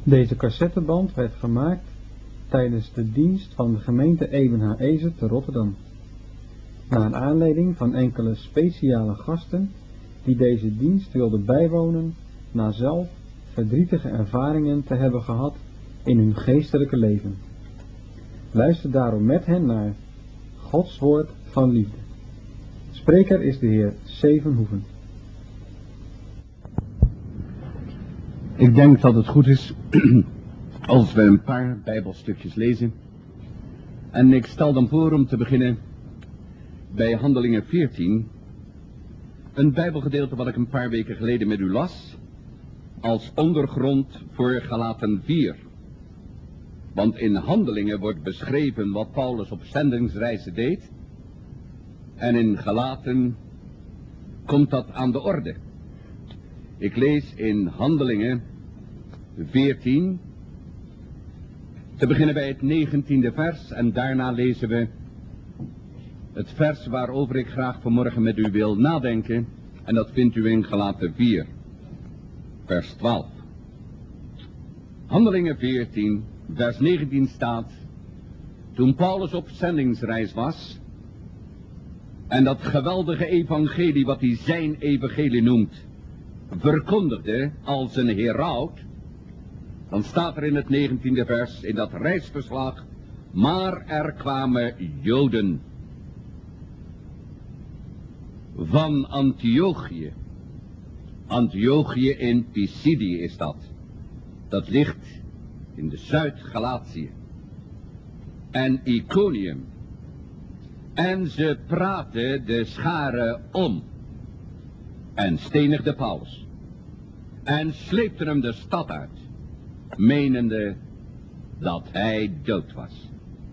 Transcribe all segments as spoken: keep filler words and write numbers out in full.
Deze cassetteband werd gemaakt tijdens de dienst van de gemeente Ebenhaezer te Rotterdam, naar aanleiding van enkele speciale gasten die deze dienst wilden bijwonen na zelf verdrietige ervaringen te hebben gehad in hun geestelijke leven. Luister daarom met hen naar Gods woord van liefde. Spreker is de heer Zevenhoeven. Ik denk dat het goed is als we een paar bijbelstukjes lezen. En ik stel dan voor om te beginnen bij Handelingen veertien. Een bijbelgedeelte wat ik een paar weken geleden met u las. Als ondergrond voor Galaten vier. Want in Handelingen wordt beschreven wat Paulus op zendingsreizen deed. En in Galaten komt dat aan de orde. Ik lees in Handelingen veertien, te beginnen bij het negentiende vers en daarna lezen we het vers waarover ik graag vanmorgen met u wil nadenken. En dat vindt u in Galaten vier, vers twaalf. Handelingen veertien, vers negentien staat: toen Paulus op zendingsreis was en dat geweldige evangelie wat hij zijn evangelie noemt, verkondigde als een heraut, dan staat er in het negentiende vers in dat reisverslag: maar er kwamen Joden van Antiochië. Antiochië in Pisidië is dat. Dat ligt in de Zuid-Galatië. En Iconium. En ze praten de scharen om. En stenigde Paulus. En sleepten hem de stad uit. Menende dat hij dood was.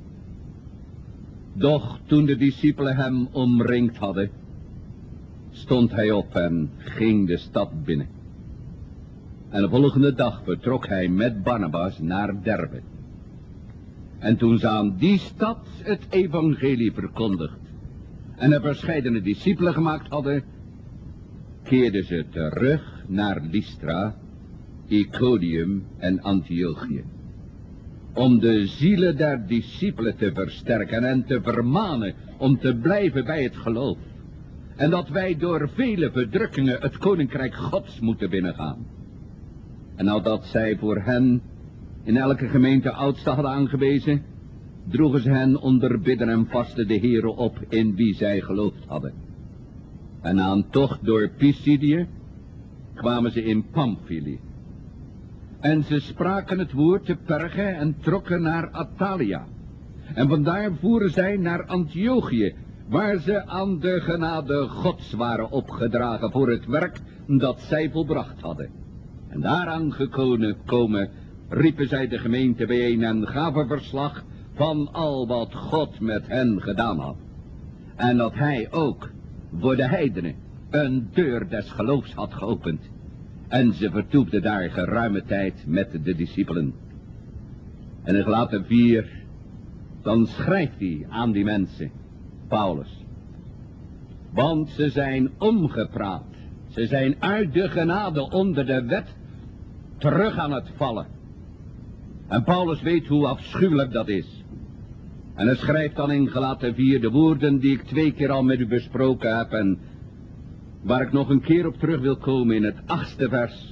Doch toen de discipelen hem omringd hadden, stond hij op en ging de stad binnen. En de volgende dag vertrok hij met Barnabas naar Derbe. En toen ze aan die stad het evangelie verkondigd en er verscheidene discipelen gemaakt hadden, keerden ze terug naar Lystra, Iconium en Antiochië, om de zielen der discipelen te versterken en te vermanen om te blijven bij het geloof. En dat wij door vele verdrukkingen het koninkrijk Gods moeten binnengaan. En nadat zij voor hen in elke gemeente oudsten hadden aangewezen, droegen ze hen onder bidden en vasten de Heere op in wie zij geloofd hadden. En na een tocht door Pisidië kwamen ze in Pamphylie. En ze spraken het woord te Perge en trokken naar Attalia. En vandaar voeren zij naar Antiochië, waar ze aan de genade Gods waren opgedragen voor het werk dat zij volbracht hadden. En daaraan gekomen komen, riepen zij de gemeente bijeen en gaven verslag van al wat God met hen gedaan had. En dat hij ook voor de heidenen een deur des geloofs had geopend. En ze vertoefden daar geruime tijd met de discipelen. En in Galaten vier, dan schrijft hij aan die mensen, Paulus. Want ze zijn omgepraat. Ze zijn uit de genade onder de wet terug aan het vallen. En Paulus weet hoe afschuwelijk dat is. En hij schrijft dan in Galaten vier de woorden die ik twee keer al met u besproken heb en waar ik nog een keer op terug wil komen in het achtste vers.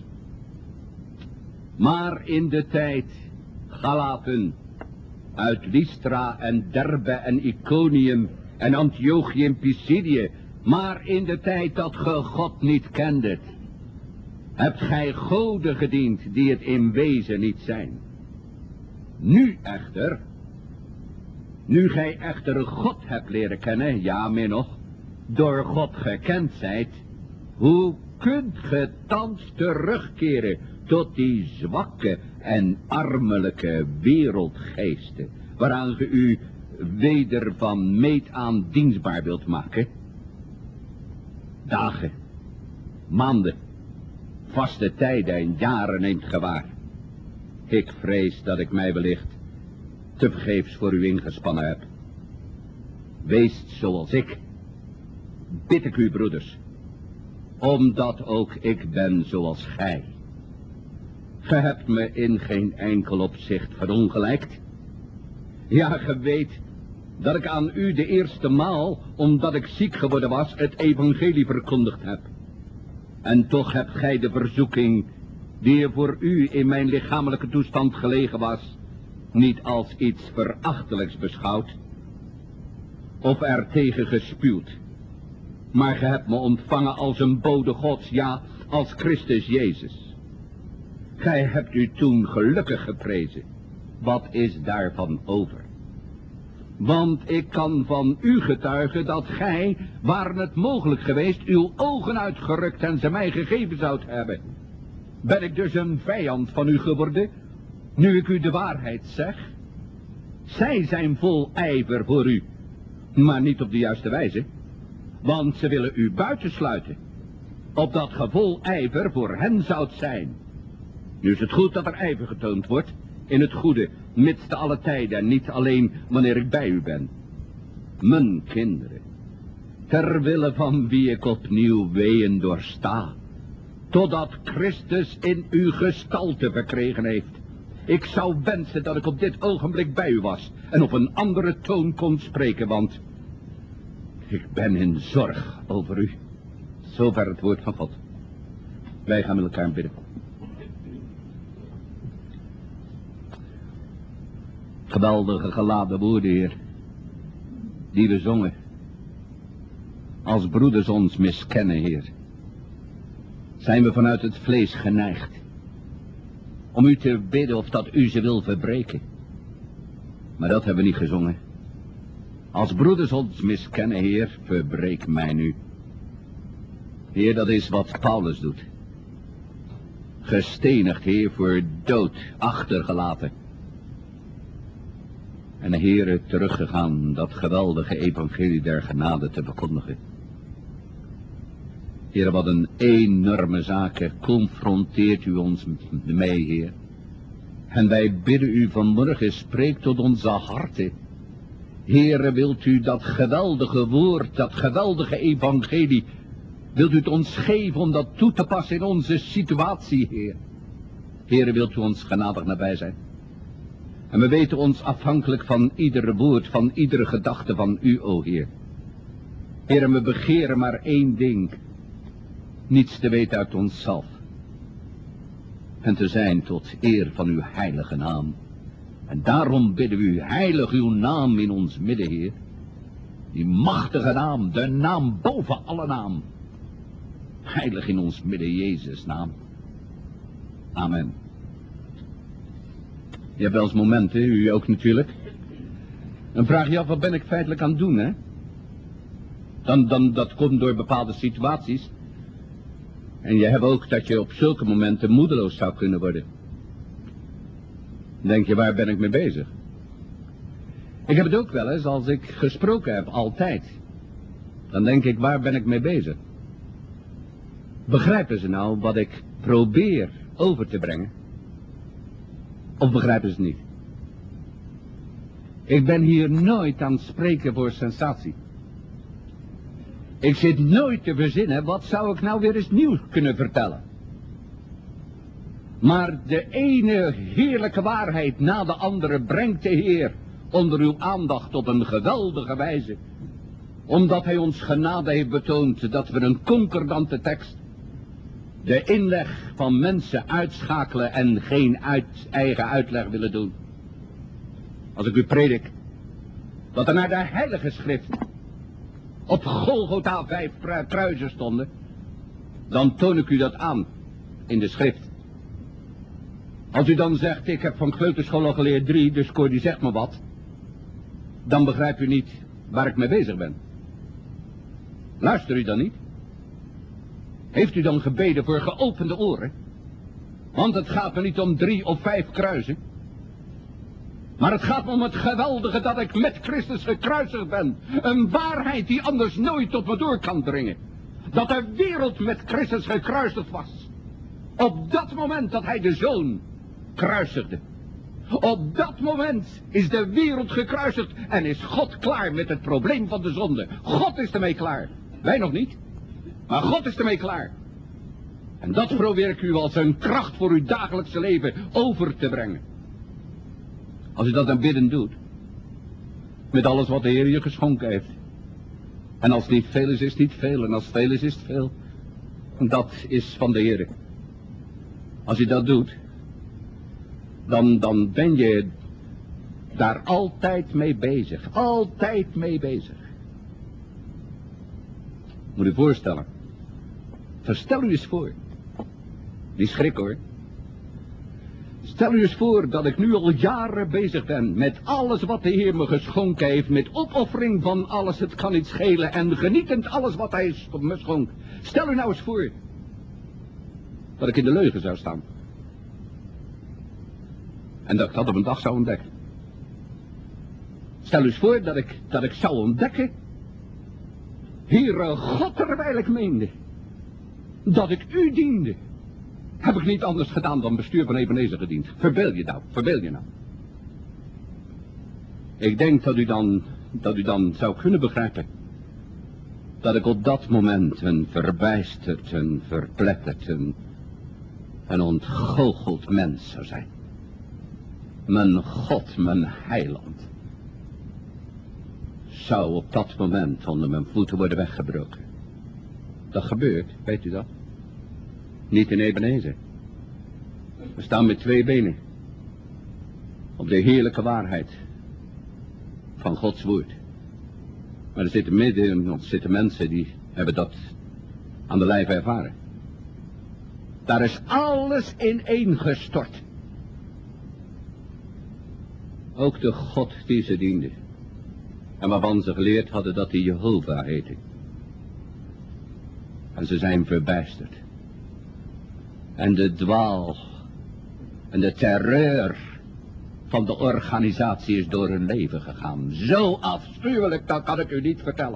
Maar in de tijd, Galaten, uit Lystra en Derbe en Iconium en Antiochië en Pisidië, maar in de tijd dat ge God niet kendet, hebt gij goden gediend die het in wezen niet zijn. Nu echter, nu gij echter God hebt leren kennen, ja meer nog, door God gekend zijt, hoe kunt ge thans terugkeren tot die zwakke en armelijke wereldgeesten, waaraan ge u weder van meet aan dienstbaar wilt maken? Dagen, maanden, vaste tijden en jaren neemt ge waar. Ik vrees dat ik mij wellicht tevergeefs voor u ingespannen heb. Weest zoals ik, bid ik u broeders, omdat ook ik ben zoals gij. Ge hebt me in geen enkel opzicht verongelijkt. Ja, ge weet dat ik aan u de eerste maal, omdat ik ziek geworden was, het evangelie verkondigd heb. En toch hebt gij de verzoeking, die er voor u in mijn lichamelijke toestand gelegen was, niet als iets verachtelijks beschouwd, of er tegen gespuwd. Maar ge hebt me ontvangen als een bode Gods, ja, als Christus Jezus. Gij hebt u toen gelukkig geprezen. Wat is daarvan over? Want ik kan van u getuigen dat gij, waren het mogelijk geweest, uw ogen uitgerukt en ze mij gegeven zoudt hebben. Ben ik dus een vijand van u geworden, nu ik u de waarheid zeg? Zij zijn vol ijver voor u, maar niet op de juiste wijze, want ze willen u buitensluiten, opdat ge vol ijver voor hen zoudt zijn. Nu is het goed dat er ijver getoond wordt, in het goede, mits te alle tijden en niet alleen wanneer ik bij u ben. Mijn kinderen, ter wille van wie ik opnieuw weeën doorsta, totdat Christus in u gestalte verkregen heeft. Ik zou wensen dat ik op dit ogenblik bij u was en op een andere toon kon spreken, want ik ben in zorg over u. Zover het woord van God. Wij gaan met elkaar bidden. Geweldige geladen woorden, Heer, die we zongen. Als broeders ons miskennen, Heer, zijn we vanuit het vlees geneigd om u te bidden of dat u ze wil verbreken. Maar dat hebben we niet gezongen. Als broeders ons miskennen, Heer, verbreek mij nu. Heer, dat is wat Paulus doet. Gestenigd, Heer, voor dood achtergelaten. En de Heere teruggegaan dat geweldige evangelie der genade te verkondigen. Heer, wat een enorme zaak confronteert u ons mee, Heer. En wij bidden u vanmorgen, spreek tot onze harten. Heere, wilt u dat geweldige woord, dat geweldige evangelie, wilt u het ons geven om dat toe te passen in onze situatie, Heer. Heere, wilt u ons genadig nabij zijn. En we weten ons afhankelijk van iedere woord, van iedere gedachte van u, o Heer. Heer, en we begeren maar één ding. Niets te weten uit onszelf. En te zijn tot eer van uw heilige naam. En daarom bidden we u, heilig uw naam in ons midden, Heer. Die machtige naam, de naam boven alle naam. Heilig in ons midden, Jezus' naam. Amen. Je hebt wel eens momenten, u ook natuurlijk. Dan vraag je af, wat ben ik feitelijk aan het doen, hè? Dan, dan, dat komt door bepaalde situaties. En je hebt ook dat je op zulke momenten moedeloos zou kunnen worden. Dan denk je, waar ben ik mee bezig? Ik heb het ook wel eens, als ik gesproken heb, altijd. Dan denk ik, waar ben ik mee bezig? Begrijpen ze nou wat ik probeer over te brengen? Of begrijpen ze het niet? Ik ben hier nooit aan het spreken voor sensatie. Ik zit nooit te verzinnen, wat zou ik nou weer eens nieuws kunnen vertellen? Maar de ene heerlijke waarheid na de andere brengt de Heer onder uw aandacht op een geweldige wijze. Omdat hij ons genade heeft betoond dat we een concordante tekst, de inleg van mensen uitschakelen en geen uit, eigen uitleg willen doen. Als ik u predik dat er naar de heilige schrift op Golgotha vijf kruisen stonden, dan toon ik u dat aan in de schrift. Als u dan zegt, ik heb van kleuterschool al geleerd drie, dus Cordy zegt me wat, dan begrijpt u niet waar ik mee bezig ben. Luister u dan niet? Heeft u dan gebeden voor geopende oren? Want het gaat me niet om drie of vijf kruisen. Maar het gaat me om het geweldige dat ik met Christus gekruisigd ben. Een waarheid die anders nooit tot me door kan dringen. Dat de wereld met Christus gekruisigd was. Op dat moment dat hij de Zoon kruisigde. Op dat moment is de wereld gekruisigd en is God klaar met het probleem van de zonde. God is ermee klaar. Wij nog niet. Maar God is ermee klaar. En dat probeer ik u als een kracht voor uw dagelijkse leven over te brengen. Als u dat dan bidden doet. Met alles wat de Heer je geschonken heeft. En als het niet veel is, is het niet veel. En als het veel is, is het veel. En dat is van de Heer. Als je dat doet. Dan, dan ben je daar altijd mee bezig. Altijd mee bezig. Moet u voorstellen. Verstel u eens voor. Die schrik hoor. Stel u eens voor dat ik nu al jaren bezig ben met alles wat de Heer me geschonken heeft. Met opoffering van alles, het kan niet schelen. En genietend alles wat hij me schonk. Stel u nou eens voor dat ik in de leugen zou staan. En dat ik dat op een dag zou ontdekken. Stel u eens voor dat ik, dat ik zou ontdekken. Heere God, terwijl ik meende dat ik u diende, heb ik niet anders gedaan dan bestuur van Ebenezer gediend. Verbeel je nou, verbeel je nou. Ik denk dat u dan, dat u dan zou kunnen begrijpen dat ik op dat moment een verbijsterd, een verpletterd, een, een ontgoocheld mens zou zijn. Mijn God, mijn heiland, zou op dat moment onder mijn voeten worden weggebroken. Dat gebeurt, weet u dat? Niet in Ebenezer. We staan met twee benen op de heerlijke waarheid van Gods woord. Maar er zitten midden in ons zitten mensen die hebben dat aan de lijf ervaren. Daar is alles ineengestort. Ook de God die ze dienden. En waarvan ze geleerd hadden dat hij Jehovah heette. En ze zijn verbijsterd. En de dwaal en de terreur van de organisatie is door hun leven gegaan. Zo afschuwelijk, dat kan ik u niet vertellen.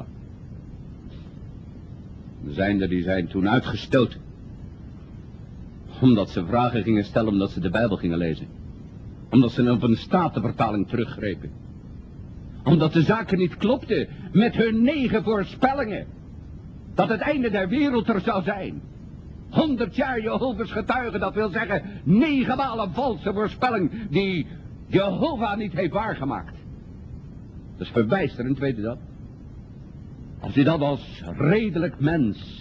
Er zijn er die zijn toen uitgestoten. Omdat ze vragen gingen stellen, omdat ze de Bijbel gingen lezen. Omdat ze op een statenvertaling teruggrepen. Omdat de zaken niet klopten met hun negen voorspellingen. Dat het einde der wereld er zou zijn. Honderd jaar Jehovah's getuigen, dat wil zeggen negen maal een valse voorspelling die Jehovah niet heeft waargemaakt. Dat is verbijsterend, weet u dat? Als je dat als redelijk mens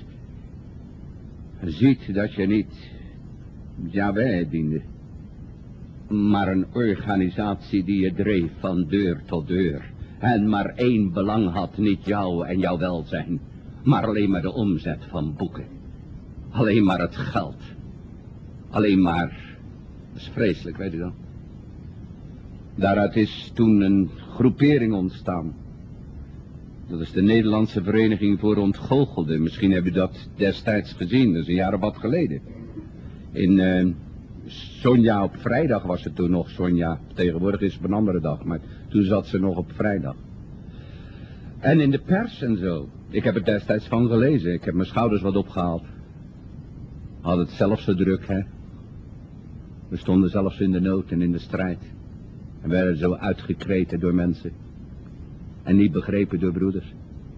ziet dat je niet Yahweh diende, maar een organisatie die je dreef van deur tot deur. En maar één belang had, niet jou en jouw welzijn, maar alleen maar de omzet van boeken. Alleen maar het geld. Alleen maar, dat is vreselijk, weet u dan. Daaruit is toen een groepering ontstaan. Dat is de Nederlandse Vereniging voor Ontgoochelden. Misschien heb u dat destijds gezien, dat is een jaar of wat geleden. In uh, Sonja op vrijdag was het toen nog, Sonja. Tegenwoordig is het op een andere dag, maar toen zat ze nog op vrijdag. En in de pers en zo. Ik heb het destijds van gelezen, ik heb mijn schouders wat opgehaald. Had het zelf zo druk, hè. We stonden zelfs in de nood en in de strijd. En werden zo uitgekreten door mensen. En niet begrepen door broeders.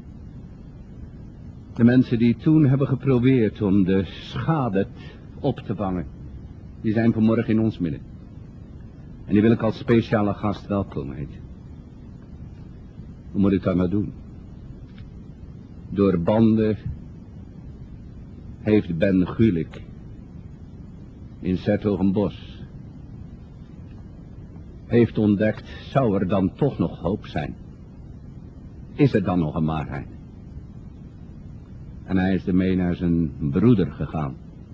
De mensen die toen hebben geprobeerd om de schade op te vangen. Die zijn vanmorgen in ons midden. En die wil ik als speciale gast welkom heten. Hoe moet ik dat nou doen? Door banden heeft Ben Gulik in 's-Hertogenbosch heeft ontdekt, zou er dan toch nog hoop zijn? Is er dan nog een waarheid? En hij is ermee naar zijn broeder gegaan.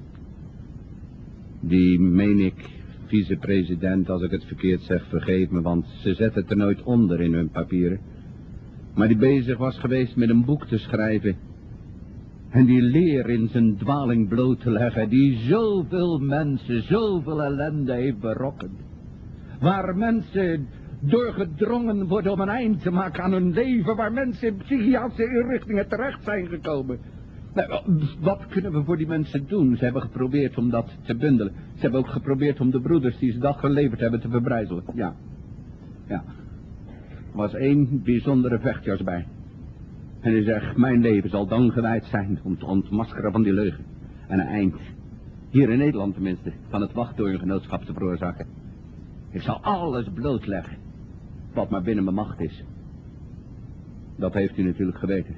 Die, meen ik, vicepresident, als ik het verkeerd zeg, vergeef me, want ze zetten het er nooit onder in hun papieren. Maar die bezig was geweest met een boek te schrijven. En die leer in zijn dwaling bloot te leggen, die zoveel mensen, zoveel ellende heeft berokkend. Waar mensen doorgedrongen worden om een eind te maken aan hun leven, waar mensen in psychiatrische inrichtingen terecht zijn gekomen. Nou, wat kunnen we voor die mensen doen? Ze hebben geprobeerd om dat te bundelen. Ze hebben ook geprobeerd om de broeders die ze dat geleverd hebben te verbrijzelen. Ja, ja. Er was één bijzondere vechtjas bij. En hij zegt, mijn leven zal dan gewijd zijn om te ontmaskeren van die leugen. En een eind Hier in Nederland tenminste, van het wachttoorngenootschap te veroorzaken. Ik zal alles blootleggen, wat maar binnen mijn macht is. Dat heeft u natuurlijk geweten.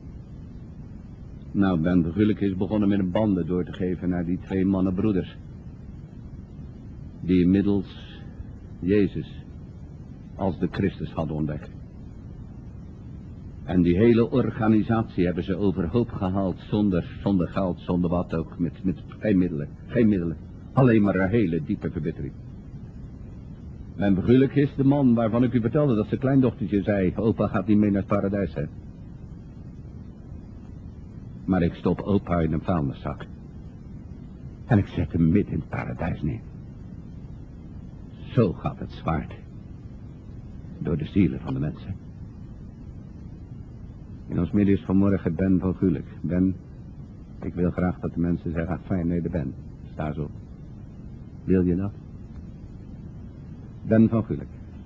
Nou, Ben Vergulik is begonnen met een banden door te geven naar die twee mannenbroeders. Die inmiddels Jezus als de Christus hadden ontdekt. En die hele organisatie hebben ze overhoop gehaald zonder, zonder geld, zonder wat ook, met, met geen middelen, geen middelen. Alleen maar een hele diepe verbittering. Ben Vergulik is de man waarvan ik u vertelde dat zijn kleindochtertje zei, opa gaat niet mee naar het paradijs, hè. Maar ik stop opa in een vuilniszak. En ik zet hem midden in het paradijs neer. Zo gaat het zwaard. Door de zielen van de mensen. In ons midden is vanmorgen Ben Vergulik. Ben, ik wil graag dat de mensen zeggen, ah, fijn, nee, de Ben. Sta zo. Wil je dat? Ben Vergulik.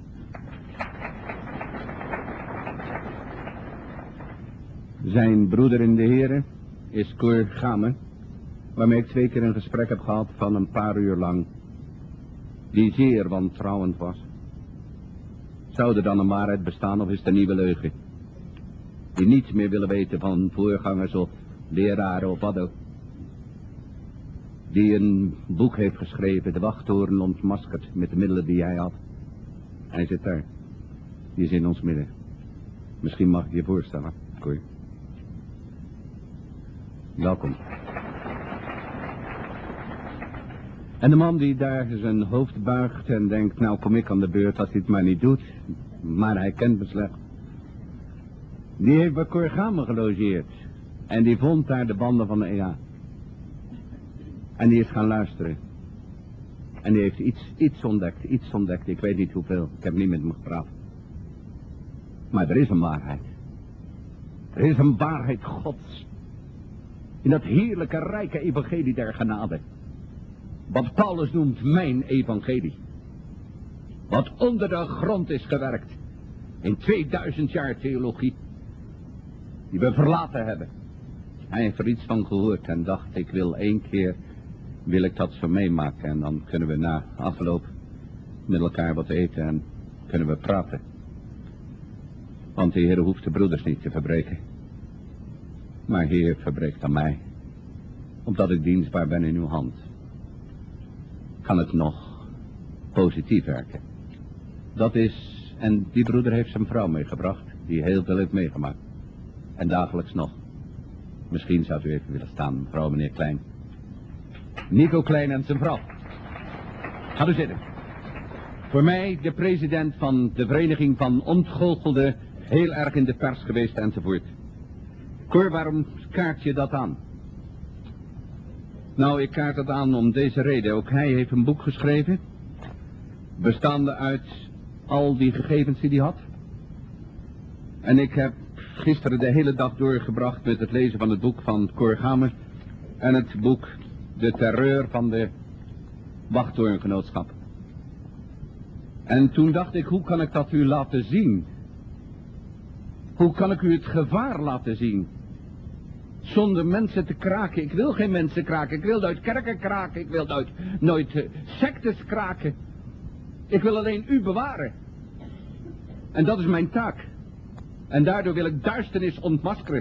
Zijn broeder in de Here is Cor Gamme, waarmee ik twee keer een gesprek heb gehad van een paar uur lang, die zeer wantrouwend was. Zou er dan een waarheid bestaan of is het een nieuwe leugen? Die niets meer willen weten van voorgangers of leraren of wat ook. Die een boek heeft geschreven, de wachttoren ontmaskerd met de middelen die hij had. Hij zit daar. Die is in ons midden. Misschien mag ik je voorstellen, Cor. Welkom. En de man die daar zijn hoofd buigt en denkt, nou kom ik aan de beurt als hij het maar niet doet. Maar hij kent me slecht. Die heeft bij Cor Gamme gelogeerd. En die vond daar de banden van de E A. En die is gaan luisteren. En die heeft iets, iets ontdekt, iets ontdekt. Ik weet niet hoeveel, ik heb niet met hem gepraat. Maar er is een waarheid. Er is een waarheid Gods. In dat heerlijke, rijke evangelie der genade. Wat Paulus noemt mijn evangelie. Wat onder de grond is gewerkt. In tweeduizend jaar theologie. Die we verlaten hebben. Hij heeft er iets van gehoord en dacht, ik wil één keer, wil ik dat zo meemaken. En dan kunnen we na afloop met elkaar wat eten en kunnen we praten. Want de Heer hoeft de broeders niet te verbreken. Maar Heer, verbreekt aan mij. Omdat ik dienstbaar ben in uw hand. Kan het nog positief werken. Dat is, en die broeder heeft zijn vrouw meegebracht, die heel veel heeft meegemaakt. En dagelijks nog. Misschien zou u even willen staan, mevrouw, meneer Klein. Nico Klein en zijn vrouw. Ga u zitten. Voor mij de president van de Vereniging van Ontgoochelden, heel erg in de pers geweest enzovoort. Cor, waarom kaart je dat aan? Nou, ik kaart het aan om deze reden. Ook hij heeft een boek geschreven, bestaande uit al die gegevens die hij had. En ik heb gisteren de hele dag doorgebracht met het lezen van het boek van Cor Gamme en het boek De Terreur van de Wachttoorngenootschap. En toen dacht ik, hoe kan ik dat u laten zien? Hoe kan ik u het gevaar laten zien? Zonder mensen te kraken. Ik wil geen mensen kraken. Ik wil nooit kerken kraken. Ik wil nooit, nooit uh, sectes kraken. Ik wil alleen u bewaren. En dat is mijn taak. En daardoor wil ik duisternis ontmaskeren.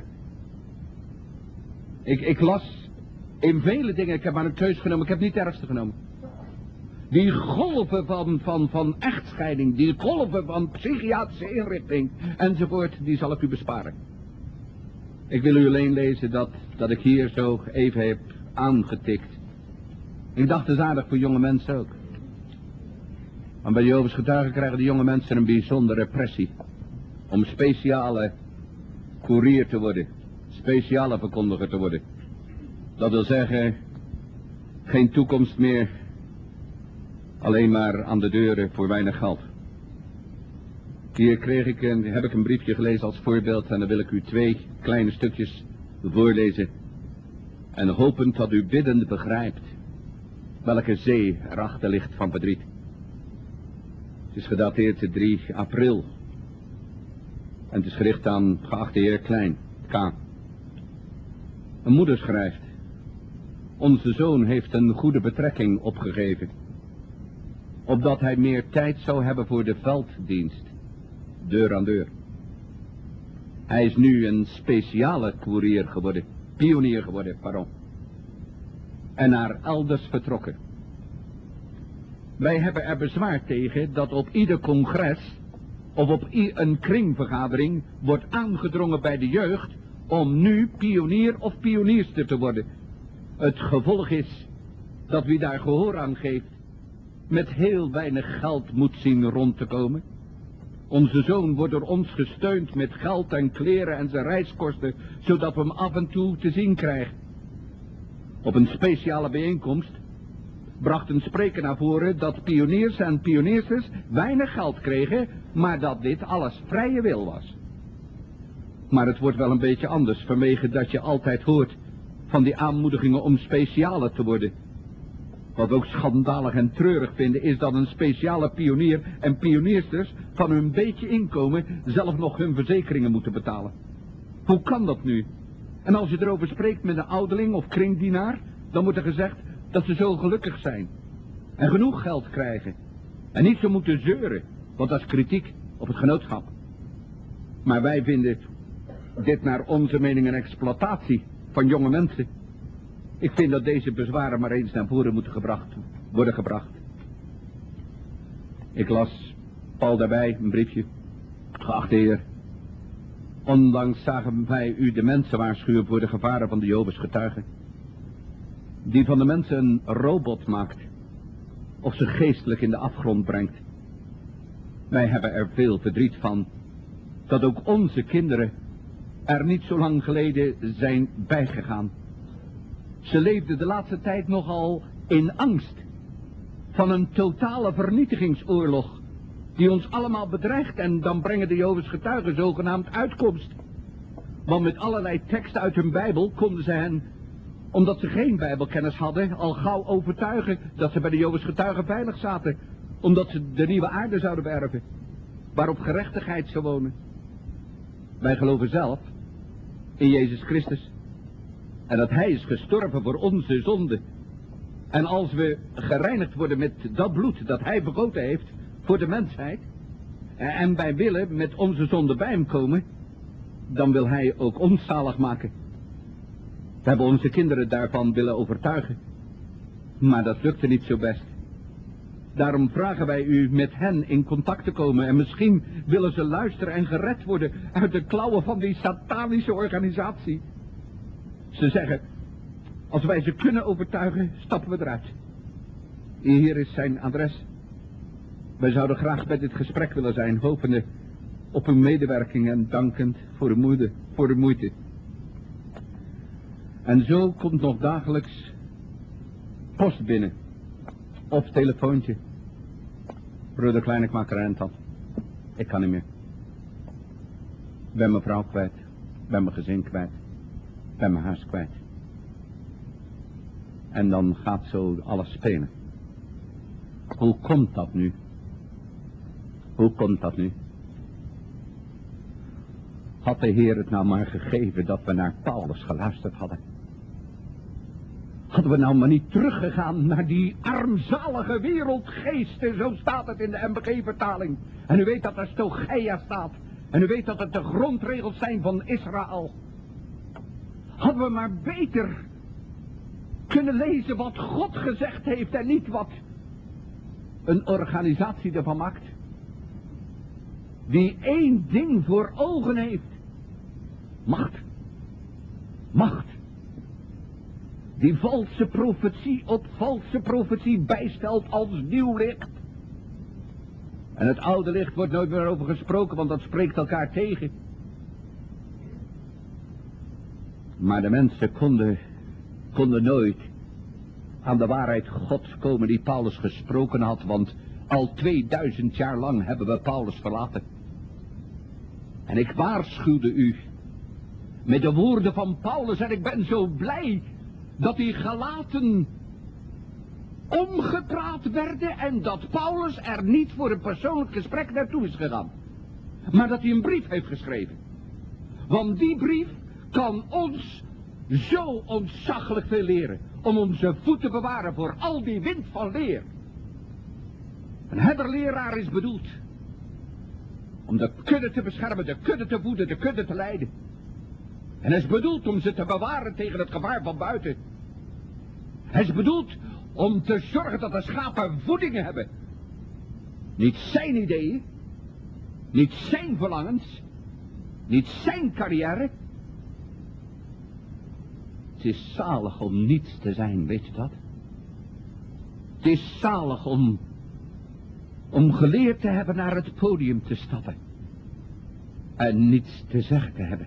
Ik, ik las in vele dingen, ik heb maar een keus genomen, ik heb niet het ergste genomen. Die golven van, van, van echtscheiding, die golven van psychiatrische inrichting, enzovoort, die zal ik u besparen. Ik wil u alleen lezen dat, dat ik hier zo even heb aangetikt. Ik dacht, het is aardig voor jonge mensen ook. Want bij Jehovah's getuigen krijgen de jonge mensen een bijzondere repressie. Om speciale koerier te worden. Speciale verkondiger te worden. Dat wil zeggen, geen toekomst meer. Alleen maar aan de deuren voor weinig geld. Hier kreeg ik een, heb ik een briefje gelezen als voorbeeld. En dan wil ik u twee kleine stukjes voorlezen. En hopend dat u biddend begrijpt welke zee erachter ligt van verdriet. Het is gedateerd drie april. En het is gericht aan geachte heer Klein, K. Een moeder schrijft. Onze zoon heeft een goede betrekking opgegeven, opdat hij meer tijd zou hebben voor de velddienst, deur aan deur. Hij is nu een speciale koerier geworden, pionier geworden, pardon. En naar elders vertrokken. Wij hebben er bezwaar tegen dat op ieder congres of op een kringvergadering wordt aangedrongen bij de jeugd om nu pionier of pionierster te worden. Het gevolg is dat wie daar gehoor aan geeft met heel weinig geld moet zien rond te komen. Onze zoon wordt door ons gesteund met geld en kleren en zijn reiskosten, zodat we hem af en toe te zien krijgen. Op een speciale bijeenkomst bracht een spreker naar voren dat pioniers en pioniersters weinig geld kregen, maar dat dit alles vrije wil was. Maar het wordt wel een beetje anders, vanwege dat je altijd hoort van die aanmoedigingen om speciale te worden. Wat we ook schandalig en treurig vinden is dat een speciale pionier en pioniersters van hun beetje inkomen zelf nog hun verzekeringen moeten betalen. Hoe kan dat nu? En als je erover spreekt met een ouderling of kringdienaar, dan wordt er gezegd dat ze zo gelukkig zijn en genoeg geld krijgen en niet zo moeten zeuren, want dat is kritiek op het genootschap. Maar wij vinden dit naar onze mening een exploitatie van jonge mensen. Ik vind dat deze bezwaren maar eens naar voren moeten gebracht, worden gebracht. Ik las Paul daarbij een briefje. Geachte heer, onlangs zagen wij u de mensen waarschuwen voor de gevaren van de Jehovah's getuigen, die van de mensen een robot maakt of ze geestelijk in de afgrond brengt. Wij hebben er veel verdriet van dat ook onze kinderen er niet zo lang geleden zijn bijgegaan. Ze leefden de laatste tijd nogal in angst van een totale vernietigingsoorlog die ons allemaal bedreigt, en dan brengen de Jehovah's getuigen zogenaamd uitkomst. Want met allerlei teksten uit hun Bijbel konden ze hen, omdat ze geen Bijbelkennis hadden, al gauw overtuigen dat ze bij de Jehovah's getuigen veilig zaten, omdat ze de nieuwe aarde zouden beërven, waarop gerechtigheid zou wonen. Wij geloven zelf in Jezus Christus en dat Hij is gestorven voor onze zonde. En als we gereinigd worden met dat bloed dat Hij vergoten heeft voor de mensheid, en wij willen met onze zonde bij Hem komen, dan wil Hij ook ons zalig maken. We hebben onze kinderen daarvan willen overtuigen, maar dat lukte niet zo best. Daarom vragen wij u met hen in contact te komen, en misschien willen ze luisteren en gered worden uit de klauwen van die satanische organisatie. Ze zeggen, als wij ze kunnen overtuigen, stappen we eruit. Hier is zijn adres. Wij zouden graag bij dit gesprek willen zijn, hopende op uw medewerking en dankend voor uw moeite. Voor uw moeite. En zo komt nog dagelijks post binnen. Of telefoontje. Broeder Klein, ik maak er eind aan. Ik kan niet meer. Ik ben mijn vrouw kwijt. Ik ben mijn gezin kwijt. Ik ben mijn huis kwijt. En dan gaat zo alles spelen. Hoe komt dat nu? Hoe komt dat nu? Had de Heer het nou maar gegeven dat we naar Paulus geluisterd hadden? Hadden we nou maar niet teruggegaan naar die armzalige wereldgeesten, zo staat het in de M B G-vertaling. En u weet dat er stogeia staat. En u weet dat het de grondregels zijn van Israël. Hadden we maar beter kunnen lezen wat God gezegd heeft en niet wat een organisatie ervan maakt. Die één ding voor ogen heeft. Macht. Macht. Die valse profetie op valse profetie bijstelt als nieuw licht. En het oude licht wordt nooit meer over gesproken, want dat spreekt elkaar tegen. Maar de mensen konden, konden nooit aan de waarheid Gods komen die Paulus gesproken had, want al tweeduizend jaar lang hebben we Paulus verlaten. En ik waarschuwde u met de woorden van Paulus, en ik ben zo blij dat die Galaten omgepraat werden en dat Paulus er niet voor een persoonlijk gesprek naartoe is gegaan. Maar dat hij een brief heeft geschreven. Want die brief kan ons zo ontzaglijk veel leren om onze voet te bewaren voor al die wind van leer. Een herderleraar is bedoeld om de kudde te beschermen, de kudde te voeden, de kudde te leiden. En hij is bedoeld om ze te bewaren tegen het gevaar van buiten. Hij is bedoeld om te zorgen dat de schapen voeding hebben. Niet zijn ideeën, niet zijn verlangens, niet zijn carrière. Het is zalig om niets te zijn, weet je dat? Het is zalig om, om geleerd te hebben naar het podium te stappen. En niets te zeggen te hebben.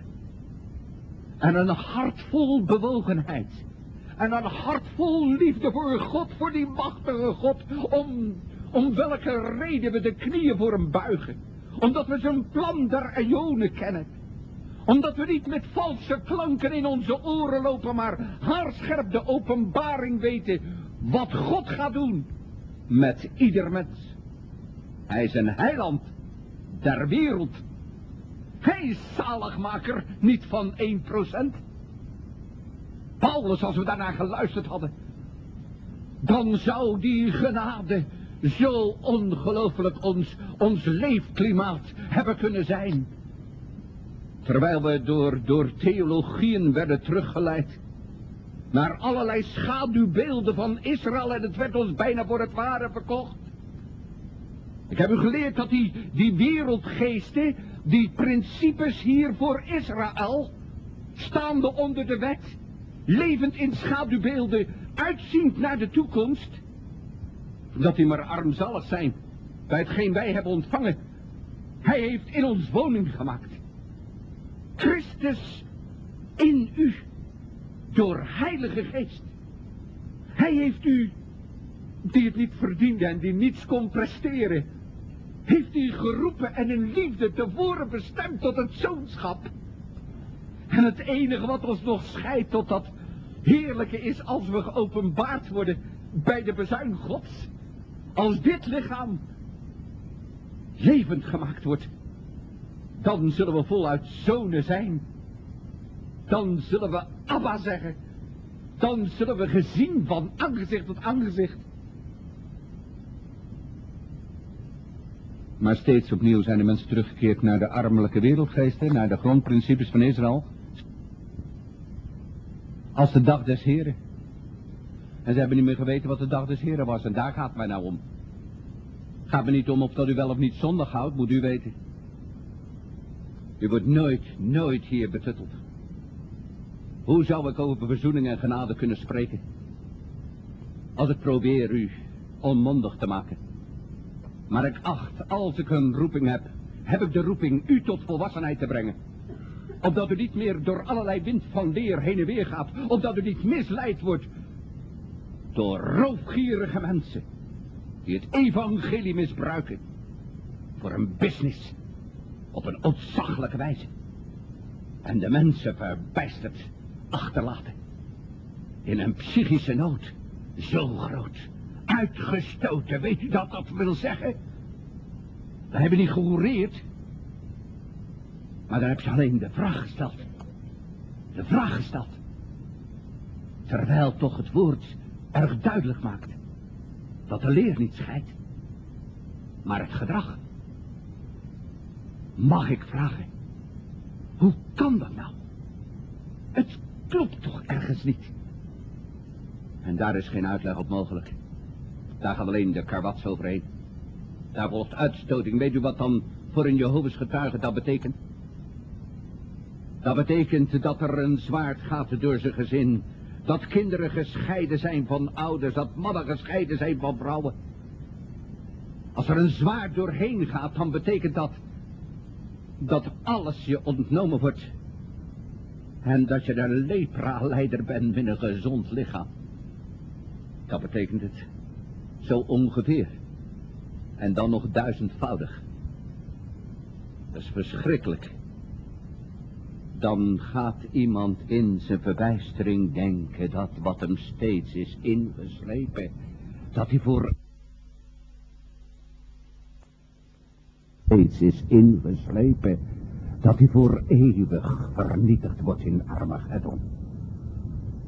En een hart vol bewogenheid. En een hart vol liefde voor God, voor die machtige God. Om, om welke reden we de knieën voor hem buigen. Omdat we zijn plan der eonen kennen. Omdat we niet met valse klanken in onze oren lopen, maar haarscherp de openbaring weten. Wat God gaat doen met ieder mens. Hij is een heiland der wereld. Hij is zaligmaker, niet van één procent. Paulus, als we daarnaar geluisterd hadden, dan zou die genade zo ongelooflijk ons, ons leefklimaat hebben kunnen zijn. Terwijl we door, door theologieën werden teruggeleid naar allerlei schaduwbeelden van Israël en het werd ons bijna voor het ware verkocht. Ik heb u geleerd dat die, die wereldgeesten, die principes hier voor Israël, staande onder de wet, levend in schaduwbeelden, uitziend naar de toekomst, dat die maar armzalig zijn bij hetgeen wij hebben ontvangen. Hij heeft in ons woning gemaakt. Christus in u, door Heilige Geest. Hij heeft u, die het niet verdiende en die niets kon presteren, heeft u geroepen en in liefde tevoren bestemd tot het zoonschap. En het enige wat ons nog scheidt tot dat heerlijke is als we geopenbaard worden bij de bezuin Gods. Als dit lichaam levend gemaakt wordt, dan zullen we voluit zonen zijn. Dan zullen we Abba zeggen. Dan zullen we gezien van aangezicht tot aangezicht. Maar steeds opnieuw zijn de mensen teruggekeerd naar de armelijke wereldgeesten, naar de grondprincipes van Israël. Als de dag des Heren. En ze hebben niet meer geweten wat de dag des Heren was. En daar gaat het mij nou om. Het gaat me niet om of dat u wel of niet zondag houdt, moet u weten. U wordt nooit, nooit hier betutteld. Hoe zou ik over verzoening en genade kunnen spreken? Als ik probeer u onmondig te maken. Maar ik acht, als ik een roeping heb, heb ik de roeping u tot volwassenheid te brengen. Opdat u niet meer door allerlei wind van leer heen en weer gaat. Opdat u niet misleid wordt door roofgierige mensen die het evangelie misbruiken voor een business op een ontzaglijke wijze. En de mensen verbijsterd achterlaten in een psychische nood zo groot. Uitgestoten, weet u dat dat wil zeggen? Dan hebben niet gehoereerd. Maar dan heb je alleen de vraag gesteld. De vraag gesteld. Terwijl toch het woord erg duidelijk maakt dat de leer niet scheidt, maar het gedrag. Mag ik vragen, hoe kan dat nou? Het klopt toch ergens niet? En daar is geen uitleg op mogelijk. Daar gaat alleen de karwats overheen. Daar volgt uitstoting. Weet u wat dan voor een Jehovah's getuige dat betekent? Dat betekent dat er een zwaard gaat door zijn gezin. Dat kinderen gescheiden zijn van ouders. Dat mannen gescheiden zijn van vrouwen. Als er een zwaard doorheen gaat, dan betekent dat dat alles je ontnomen wordt. En dat je een lepra-leider bent met een gezond lichaam. Dat betekent het. Zo ongeveer. En dan nog duizendvoudig. Dat is verschrikkelijk. Dan gaat iemand in zijn verbijstering denken dat wat hem steeds is ingeslepen, dat hij voor steeds is ingeslepen, dat hij voor eeuwig vernietigd wordt in Armageddon.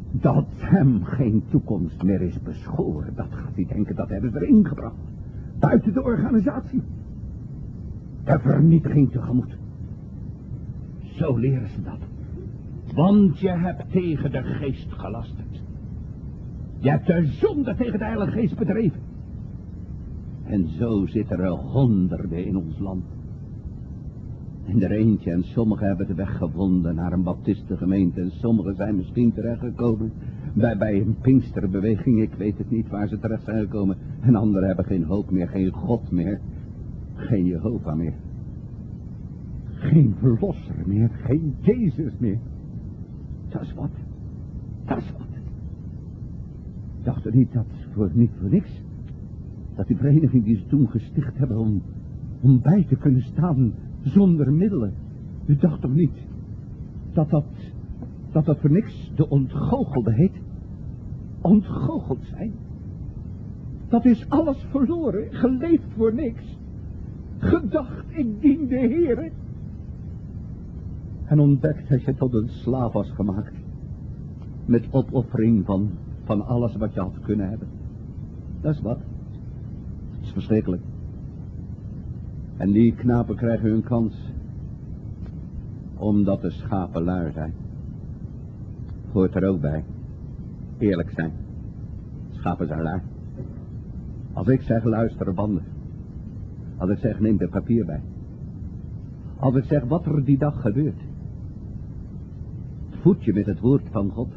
Dat hem geen toekomst meer is beschoren, dat gaat hij denken, dat hebben ze erin gebracht. Buiten de organisatie. De vernietiging tegemoet. Zo leren ze dat. Want je hebt tegen de geest gelasterd. Je hebt de zonde tegen de Heilige Geest bedreven. En zo zitten er honderden in ons land. En er eentje en sommigen hebben de weg gevonden naar een baptistengemeente. En sommigen zijn misschien terechtgekomen bij, bij een Pinksterbeweging. Ik weet het niet waar ze terecht zijn gekomen. En anderen hebben geen hoop meer, geen God meer. Geen Jehovah meer. Geen verlosser meer, geen Jezus meer. Dat is wat. Dat is wat. Dacht er niet dat voor niet voor niks. Dat die vereniging die ze toen gesticht hebben om, om bij te kunnen staan zonder middelen. U dacht toch niet dat dat, dat dat voor niks de ontgoochelde heet? Ontgoocheld zijn. Dat is alles verloren, geleefd voor niks. Gedacht, ik dien de Heere. En ontdekt dat je tot een slaaf was gemaakt. Met opoffering van, van alles wat je had kunnen hebben. Dat is wat. Dat is verschrikkelijk. En die knapen krijgen hun kans. Omdat de schapen lui zijn. Hoort er ook bij. Eerlijk zijn. Schapen zijn lui. Als ik zeg luister banden. Als ik zeg neem er papier bij. Als ik zeg wat er die dag gebeurt. Voed je met het woord van God.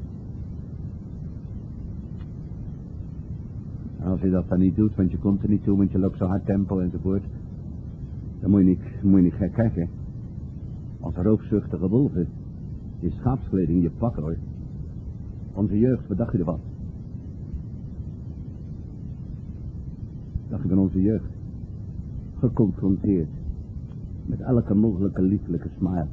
Als je dat dan niet doet, want je komt er niet toe, want je loopt zo hard tempo enzovoort. Dan moet je niet, moet je niet gek kijken. Als roofzuchtige wolven in schaapskleding je pakken hoor. Onze jeugd, wat dacht je ervan? Dacht je van onze jeugd? Geconfronteerd met elke mogelijke lieflijke smile.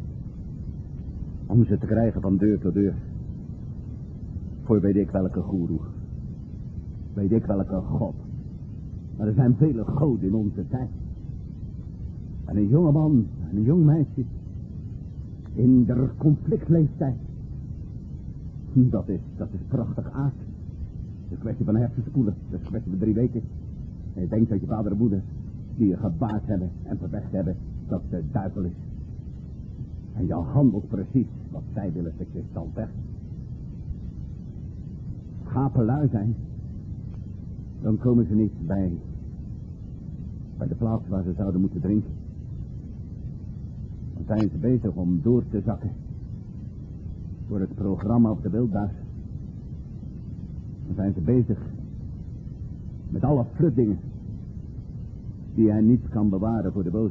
Om ze te krijgen van deur tot deur. Voor weet ik welke goeroe. Weet ik welke god. Maar er zijn vele goden in onze tijd. En een jonge man en een jong meisje. In de conflictleeftijd. Dat is, dat is prachtig aard. Het is een kwestie van hersenspoelen. Dat is een kwestie van drie weken. En je denkt dat je vader en moeder, die je gebaard hebben en verwekt hebben, dat de duivel is. En je handelt precies wat zij willen dat je dan zegt. Schapen lui zijn. Dan komen ze niet bij, bij de plaats waar ze zouden moeten drinken. Dan zijn ze bezig om door te zakken. Voor het programma op de wildbuis. Dan zijn ze bezig met alle flutdingen die hij niet kan bewaren voor de boze.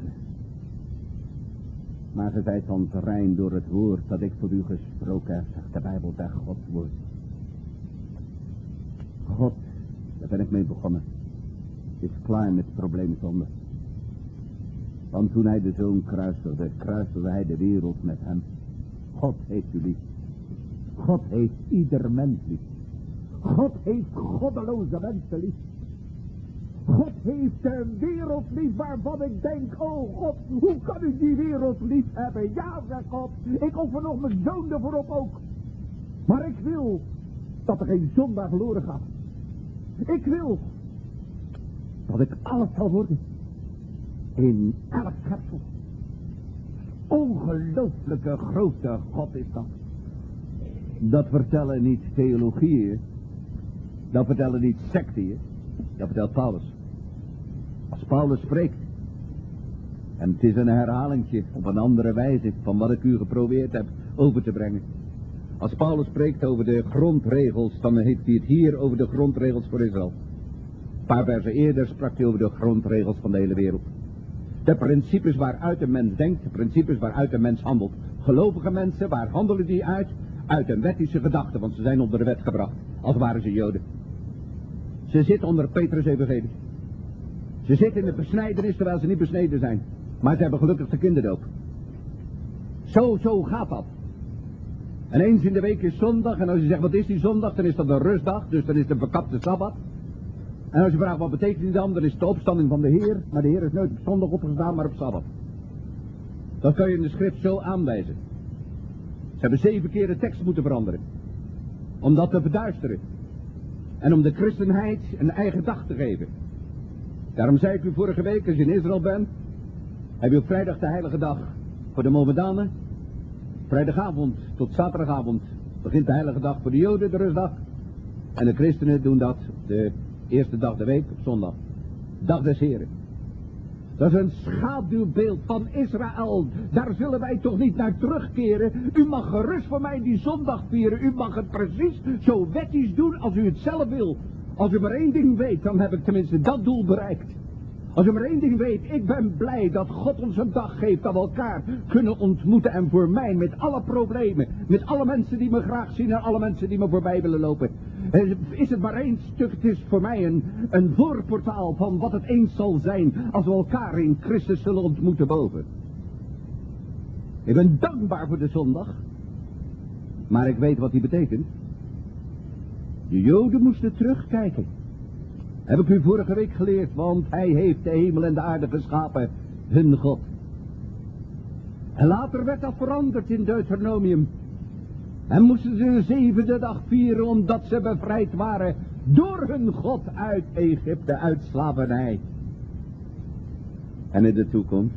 Maar ge zijt van terrein door het woord dat ik tot u gesproken heb, zegt de Bijbel, zegt Gods woord. God, daar ben ik mee begonnen, is klaar met het probleem zonde. Want toen hij de zoon kruiselde, kruiselde hij de wereld met hem. God heeft u lief. God heeft ieder mens lief. God heeft goddeloze mensen lief. God heeft een wereld lief waarvan ik denk, oh God, hoe kan ik die wereld lief hebben? Ja, zegt God, ik offer nog mijn zoon ervoor op ook. Maar ik wil dat er geen zondaar verloren gaat. Ik wil dat ik alles zal worden in elk schepsel. Ongelooflijke grote God is dat. Dat vertellen niet theologieën. Dat vertellen niet secten. Dat vertelt Paulus. Als Paulus spreekt. En het is een herhalingje op een andere wijze van wat ik u geprobeerd heb over te brengen. Als Paulus spreekt over de grondregels, dan heeft hij het hier over de grondregels voor Israël. Een paar versen eerder sprak hij over de grondregels van de hele wereld. De principes waaruit een mens denkt, de principes waaruit een mens handelt. Gelovige mensen, waar handelen die uit? Uit een wettische gedachte, want ze zijn onder de wet gebracht. Als waren ze Joden. Ze zitten onder Petrus evangelie. Ze zitten in de besnijdenis terwijl ze niet besneden zijn. Maar ze hebben gelukkig de kinderdoop. Zo, zo gaat dat. En eens in de week is zondag. En als je zegt wat is die zondag, dan is dat een rustdag. Dus dan is het een verkapte sabbat. En als je vraagt wat betekent die dan, dan is het de opstanding van de Heer. Maar de Heer is nooit op zondag opgestaan, maar op sabbat. Dat kan je in de schrift zo aanwijzen. Ze hebben zeven keer de tekst moeten veranderen. Om dat te verduisteren. En om de christenheid een eigen dag te geven. Daarom zei ik u vorige week, als je in Israël bent, heb je op vrijdag de heilige dag voor de Mohammedanen. Vrijdagavond tot zaterdagavond begint de heilige dag voor de Joden, de rustdag. En de christenen doen dat de eerste dag de week, op zondag. Dag des Heren. Dat is een schaduwbeeld van Israël. Daar zullen wij toch niet naar terugkeren. U mag gerust voor mij die zondag vieren. U mag het precies zo wettisch doen als u het zelf wil. Als u maar één ding weet, dan heb ik tenminste dat doel bereikt. Als u maar één ding weet, ik ben blij dat God ons een dag geeft dat we elkaar kunnen ontmoeten. En voor mij, met alle problemen, met alle mensen die me graag zien en alle mensen die me voorbij willen lopen. Is het maar één stuk, het is voor mij een, een voorportaal van wat het eens zal zijn als we elkaar in Christus zullen ontmoeten boven. Ik ben dankbaar voor de zondag, maar ik weet wat die betekent. De Joden moesten terugkijken. Heb ik u vorige week geleerd, want hij heeft de hemel en de aarde geschapen, hun God. En later werd dat veranderd in Deuteronomium. En moesten ze de zevende dag vieren omdat ze bevrijd waren door hun God uit Egypte, uit slavernij. En in de toekomst,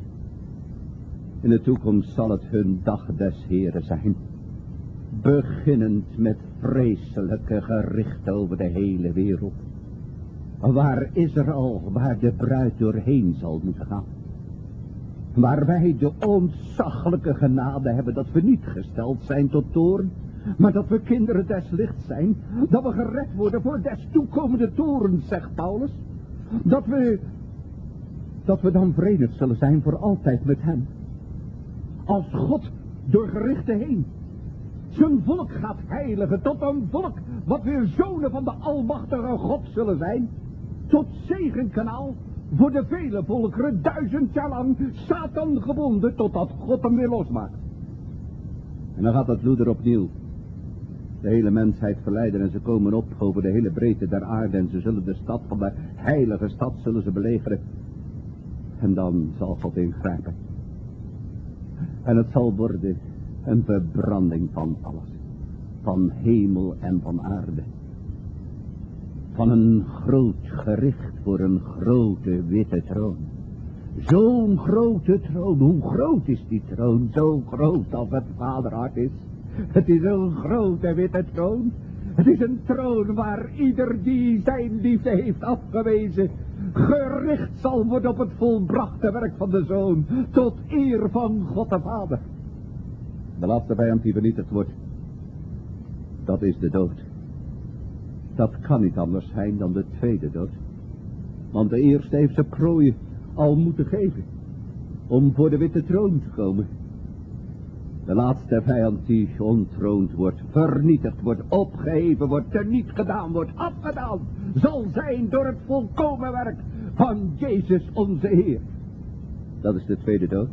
in de toekomst zal het hun dag des Heren zijn. Beginnend met vreselijke gerichten over de hele wereld. Waar Israël, waar de bruid doorheen zal moeten gaan. Waar wij de ontzaglijke genade hebben dat we niet gesteld zijn tot toorn, maar dat we kinderen des lichts zijn. Dat we gered worden voor des toekomende toorns, zegt Paulus. Dat we, dat we dan verenigd zullen zijn voor altijd met hem. Als God door gerichten heen zijn volk gaat heiligen tot een volk wat weer zonen van de almachtige God zullen zijn. Tot zegenkanaal voor de vele volkeren, duizend jaar lang Satan gebonden totdat God hem weer losmaakt. En dan gaat dat loeder opnieuw. De hele mensheid verleiden en ze komen op over de hele breedte der aarde en ze zullen de stad van de heilige stad zullen ze belegeren. En dan zal God ingrijpen. En het zal worden een verbranding van alles. Van hemel en van aarde. Van een groot gericht voor een grote witte troon. Zo'n grote troon, hoe groot is die troon? Zo groot als het vaderhart is. Het is een grote witte troon. Het is een troon waar ieder die zijn liefde heeft afgewezen gericht zal worden op het volbrachte werk van de Zoon, tot eer van God de Vader. De laatste vijand die vernietigd wordt, dat is de dood. Dat kan niet anders zijn dan de tweede dood. Want de eerste heeft zijn prooien al moeten geven om voor de witte troon te komen. De laatste vijand die ontroond wordt, vernietigd wordt, opgeheven wordt, teniet gedaan wordt, afgedaan, zal zijn door het volkomen werk van Jezus onze Heer. Dat is de tweede dood.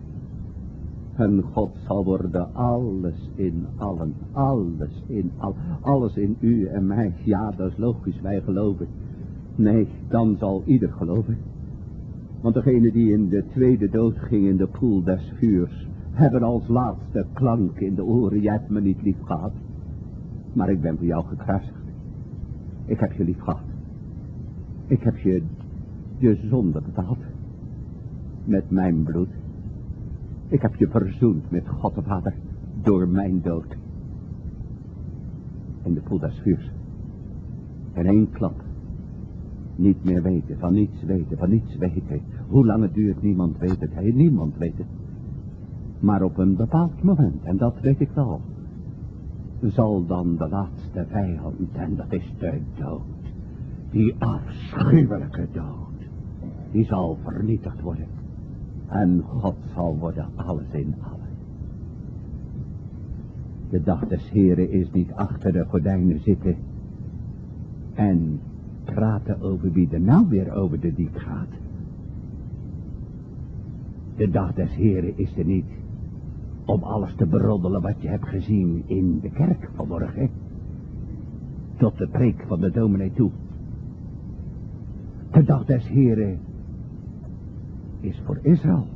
En God zal worden alles in allen, alles in al, alles in u en mij. Ja, dat is logisch, wij geloven. Nee, dan zal ieder geloven. Want degene die in de tweede dood ging in de poel des vuurs, hebben als laatste klank in de oren: jij hebt me niet lief gehad, maar ik ben voor jou gekruisigd. Ik heb je lief gehad. Ik heb je je zonde betaald met mijn bloed. Ik heb je verzoend met God de Vader door mijn dood. In de poel des vuurs. In één klap. Niet meer weten, van niets weten, van niets weten. Hoe lang het duurt, niemand weet het. Hey, niemand weet het. Maar op een bepaald moment, en dat weet ik wel, zal dan de laatste vijand, en dat is de dood, die afschuwelijke dood, die zal vernietigd worden. En God zal worden alles in allen. De dag des Heren is niet achter de gordijnen zitten en praten over wie er nou weer over de diep gaat. De dag des Heren is er niet om alles te beroddelen wat je hebt gezien in de kerk vanmorgen. Tot de preek van de dominee toe. De dag des Heren is voor Israël.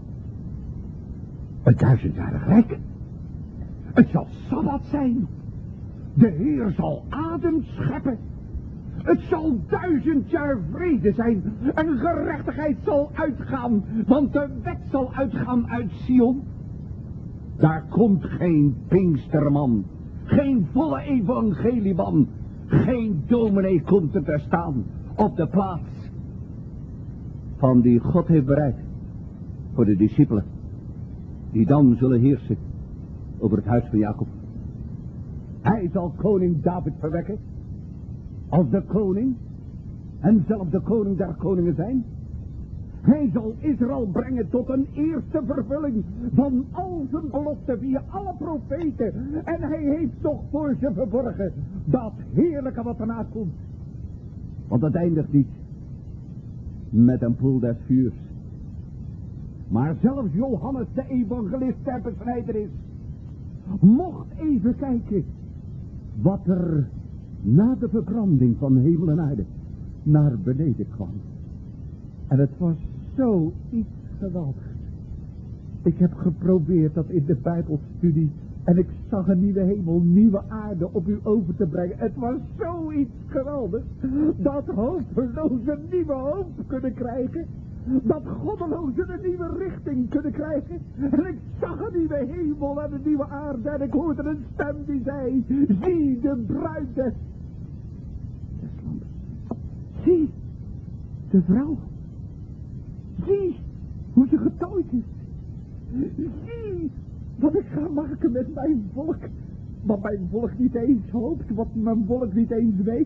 Het duizendjarig rijk. Het zal Sabbat zijn. De Heer zal adem scheppen. Het zal duizend jaar vrede zijn en gerechtigheid zal uitgaan, want de wet zal uitgaan uit Sion. Daar komt geen Pinksterman, geen volle evangelieman, geen dominee komt er te staan op de plaats van die God heeft bereid voor de discipelen, die dan zullen heersen over het huis van Jacob. Hij zal koning David verwekken als de koning en zelf de koning der koningen zijn. Hij zal Israël brengen tot een eerste vervulling van al zijn beloften via alle profeten. En hij heeft nog voor ze verborgen dat heerlijke wat erna komt. Want het eindigt niet met een poel des vuurs. Maar zelfs Johannes de evangelist ter besnijdenis mocht even kijken wat er na de verbranding van hemel en aarde naar beneden kwam. En het was zoiets geweldigs. Ik heb geprobeerd dat in de Bijbelstudie en ik zag een nieuwe hemel, nieuwe aarde op u over te brengen. Het was zoiets geweldigs dat hopelozen een nieuwe hoop kunnen krijgen. Dat goddelozen een nieuwe richting kunnen krijgen. En ik zag een nieuwe hemel en een nieuwe aarde en ik hoorde een stem die zei: zie de bruid des lammes. Zie de vrouw. Zie hoe ze getooid is. Zie wat ik ga maken met mijn volk. Wat mijn volk niet eens hoopt. Wat mijn volk niet eens weet.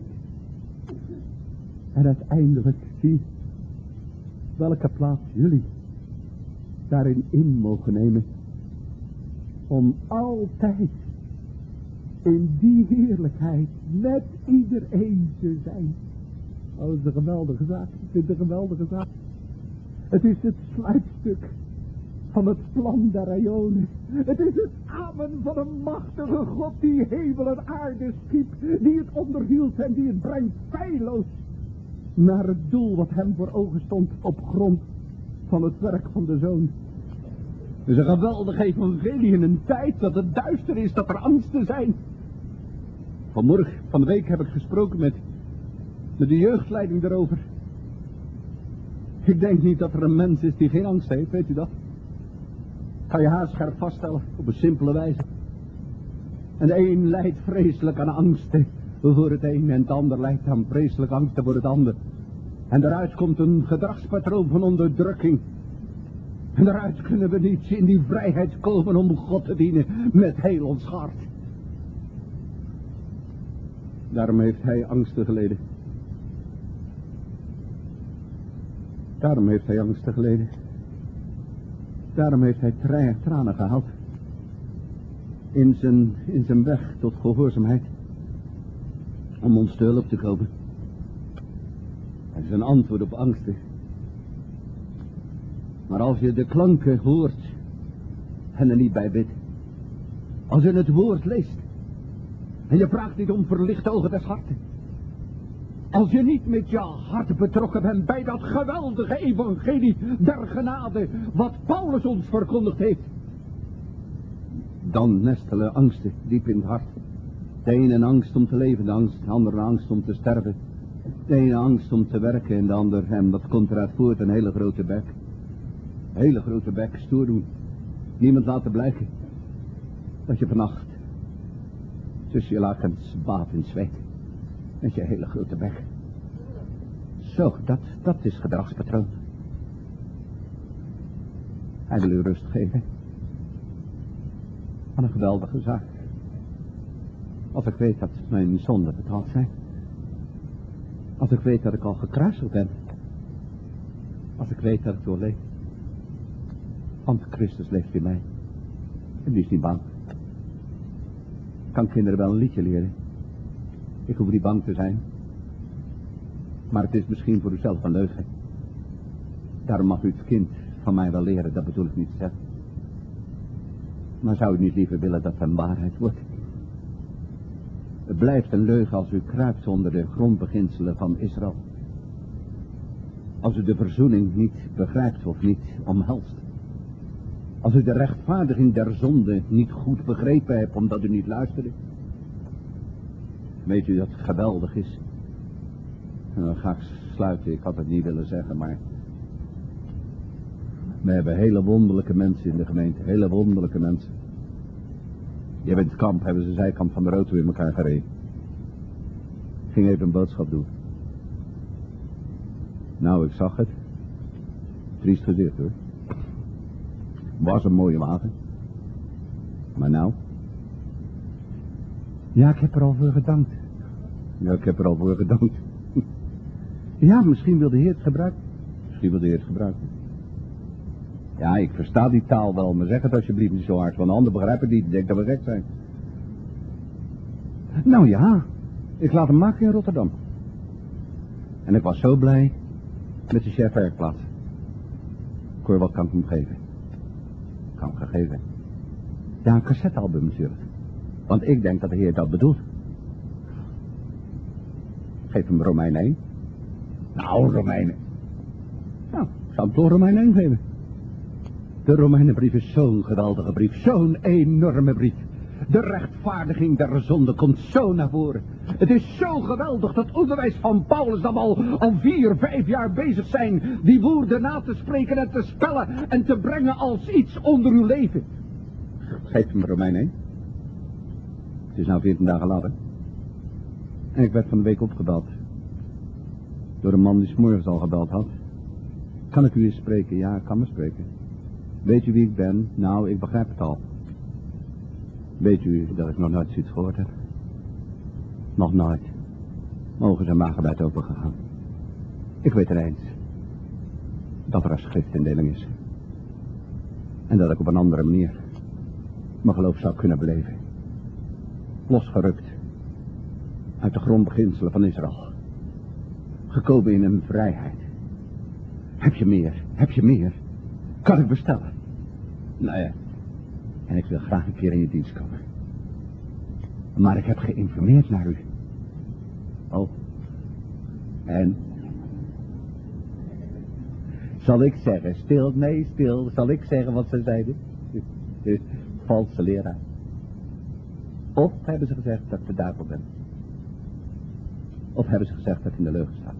En uiteindelijk zie welke plaats jullie daarin in mogen nemen. Om altijd in die heerlijkheid met iedereen te zijn. Oh, dat is een geweldige zaak. Ik vind het een geweldige zaak. Het is het sluitstuk van het plan der Aionen. Het is het amen van een machtige God die hemel en aarde schiep, die het onderhield en die het brengt feilloos naar het doel wat hem voor ogen stond op grond van het werk van de Zoon. Het is een geweldig evangelie in een tijd dat het duister is, dat er angsten zijn. Vanmorgen, van de week heb ik gesproken met, met de jeugdleiding daarover. Ik denk niet dat er een mens is die geen angst heeft, weet u dat? Kan je haarscherp vaststellen, op een simpele wijze. En de een lijdt vreselijk aan angsten voor het een en het ander lijdt aan vreselijk angsten voor het ander. En daaruit komt een gedragspatroon van onderdrukking. En daaruit kunnen we niet in die vrijheid komen om God te dienen met heel ons hart. Daarom heeft hij angsten geleden. Daarom heeft hij angsten geleden. Daarom heeft hij tra- tranen gehaald. In zijn, in zijn weg tot gehoorzaamheid. Om ons te hulp te komen. Het is een antwoord op angsten. Maar als je de klanken hoort en er niet bij bidt. Als je het woord leest. En je vraagt niet om verlichte ogen des harten. Als je niet met je hart betrokken bent bij dat geweldige evangelie der genade, wat Paulus ons verkondigd heeft, dan nestelen angsten diep in het hart. De ene een angst om te leven, de, angst, de andere een angst om te sterven. De ene angst om te werken en de ander, en dat komt eruit voort, een hele grote bek. Een hele grote bek, stoer doen. Niemand laten blijken dat je vannacht tussen je lakens baat in zweet. Met je hele grote bek. Zo, dat, dat is gedragspatroon. Hij wil u rust geven. Wat een geweldige zaak. Als ik weet dat mijn zonden betaald zijn. Als ik weet dat ik al gekruisigd ben. Als ik weet dat ik doorleef. Want Christus leeft in mij. En die is niet bang. Ik kan kinderen wel een liedje leren. Ik hoef niet bang te zijn. Maar het is misschien voor uzelf een leugen. Daarom mag u het kind van mij wel leren, dat bedoel ik niet te zeggen. Maar zou u niet liever willen dat het een waarheid wordt? Het blijft een leugen als u kruipt onder de grondbeginselen van Israël. Als u de verzoening niet begrijpt of niet omhelst. Als u de rechtvaardiging der zonde niet goed begrepen hebt omdat u niet luisterde. Weet u dat het geweldig is? En dan ga ik sluiten, ik had het niet willen zeggen, maar... We hebben hele wonderlijke mensen in de gemeente, hele wonderlijke mensen. Die hebben in het kamp, hebben ze de zijkant van de auto in elkaar gereden. Ik ging even een boodschap doen. Nou, ik zag het. Triest gezicht hoor. Was een mooie wagen. Maar nou... Ja, ik heb er al voor gedankt. Ja, ik heb er al voor gedankt. Ja, misschien wil de Heer het gebruiken. Misschien wil de Heer het gebruiken. Ja, ik versta die taal wel, maar zeg het alsjeblieft niet zo hard, want de anderen begrijpen het niet. Ik denk dat we gek zijn. Nou ja, ik laat hem maken in Rotterdam. En ik was zo blij met de chef werkplaats. Ik hoor, wat kan ik hem geven? Ik kan hem gegeven. Ja, een cassettealbum natuurlijk. Want ik denk dat de Heer dat bedoelt. Geef hem Romein één. Nou, Romeinen. Nou, ik zou hem toch Romein één geven. De Romeinenbrief is zo'n geweldige brief. Zo'n enorme brief. De rechtvaardiging der zonde komt zo naar voren. Het is zo geweldig dat onderwijs van Paulus dat we al, al vier, vijf jaar bezig zijn. Die woorden na te spreken en te spellen en te brengen als iets onder uw leven. Geef hem Romein één. Het is nou veertien dagen later. En ik werd van de week opgebeld. Door een man die 's morgens al gebeld had. Kan ik u eens spreken? Ja, ik kan me spreken. Weet u wie ik ben? Nou, ik begrijp het al. Weet u dat ik nog nooit zoiets gehoord heb? Nog nooit. Mogen zijn magenwijd open gegaan. Ik weet er eens. Dat er een schriftindeling is. En dat ik op een andere manier mijn geloof zou kunnen beleven. Losgerukt uit de grondbeginselen van Israël. Gekomen in een vrijheid. Heb je meer? Heb je meer? Kan ik bestellen? Nou ja. En ik wil graag een keer in je dienst komen. Maar ik heb geïnformeerd naar u. Oh. En? Zal ik zeggen, stil, nee, stil. Zal ik zeggen wat ze zeiden? Valse leraar. Of hebben ze gezegd dat ik de duivel ben. Of hebben ze gezegd dat ik in de leugen sta.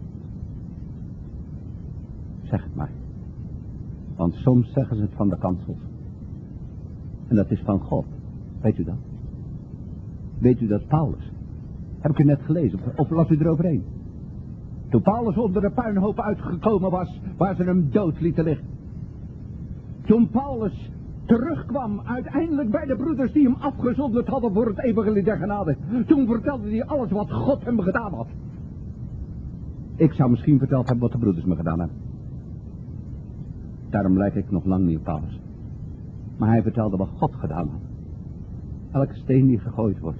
Zeg het maar. Want soms zeggen ze het van de kansels. En dat is van God. Weet u dat? Weet u dat Paulus? Heb ik u net gelezen. Of, of las u eroverheen? Toen Paulus onder de puinhoop uitgekomen was, waar ze hem dood lieten liggen. Toen Paulus terugkwam uiteindelijk bij de broeders die hem afgezonderd hadden voor het evangelie der genade. Toen vertelde hij alles wat God hem gedaan had. Ik zou misschien verteld hebben wat de broeders me gedaan hebben. Daarom lijk ik nog lang niet op Paulus. Maar hij vertelde wat God gedaan had. Elke steen die gegooid wordt,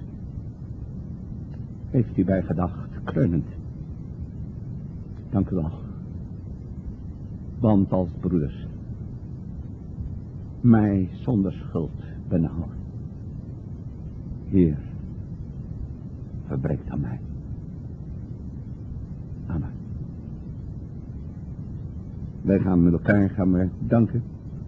heeft hij bij gedacht, kreunend. Dank u wel. Want als broeders mij zonder schuld benauwen, Heer, verbreekt aan mij. Amen. Wij gaan met elkaar gaan we danken.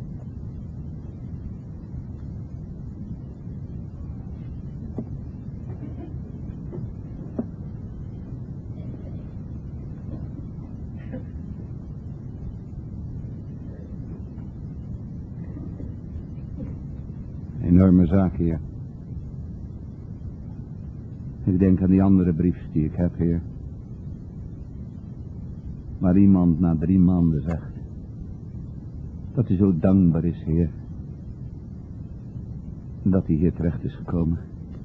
Enorme zaak, Heer. Ik denk aan die andere brief die ik heb, Heer. Waar iemand na drie maanden zegt dat hij zo dankbaar is, Heer. Dat hij hier terecht is gekomen.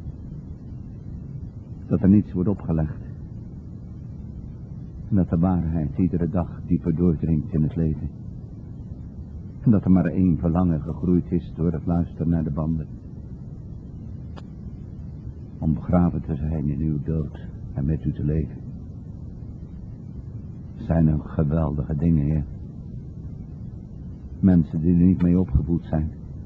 Dat er niets wordt opgelegd. En dat de waarheid iedere dag dieper doordringt in het leven. En dat er maar één verlangen gegroeid is door het luisteren naar de banden. Om begraven te zijn in uw dood en met u te leven. Zijn er geweldige dingen, Heer. Mensen die er niet mee opgevoed zijn.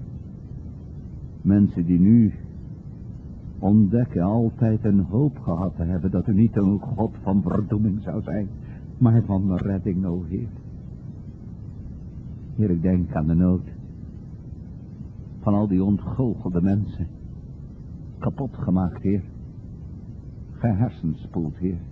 Mensen die nu ontdekken altijd een hoop gehad te hebben dat u niet een God van verdoeming zou zijn, maar van redding, o Heer. Heer, ik denk aan de nood van al die ontgoochelde mensen. Kapot gemaakt, Heer. gehersenspoeld, Heer.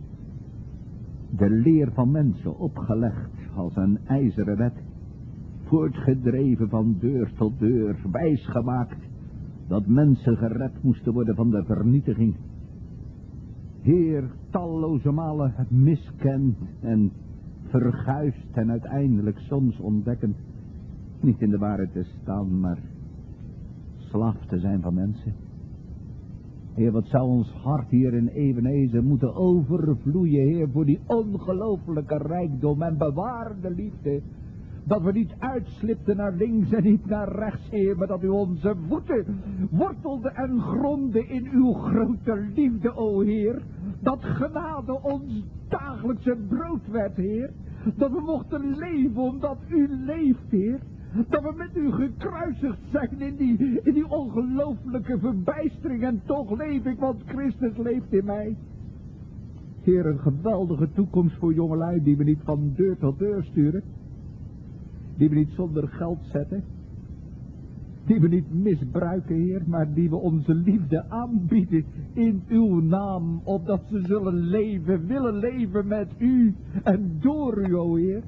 De leer van mensen opgelegd als een ijzeren wet, voortgedreven van deur tot deur, wijsgemaakt dat mensen gered moesten worden van de vernietiging. Heer, talloze malen miskend en verguisd en uiteindelijk soms ontdekkend niet in de waarheid te staan, maar slaaf te zijn van mensen. Heer, wat zou ons hart hier in Ebenezer moeten overvloeien, Heer, voor die ongelooflijke rijkdom en bewaarde liefde. Dat we niet uitslipten naar links en niet naar rechts, Heer, maar dat u onze voeten wortelde en gronde in uw grote liefde, o Heer. Dat genade ons dagelijkse brood werd, Heer. Dat we mochten leven omdat u leeft, Heer. Dat we met u gekruisigd zijn in die, in die ongelooflijke verbijstering. En toch leef ik, want Christus leeft in mij. Heer, een geweldige toekomst voor jongelui die we niet van deur tot deur sturen. Die we niet zonder geld zetten. Die we niet misbruiken, Heer, maar die we onze liefde aanbieden in uw naam. Opdat ze zullen leven, willen leven met u en door u, o Heer.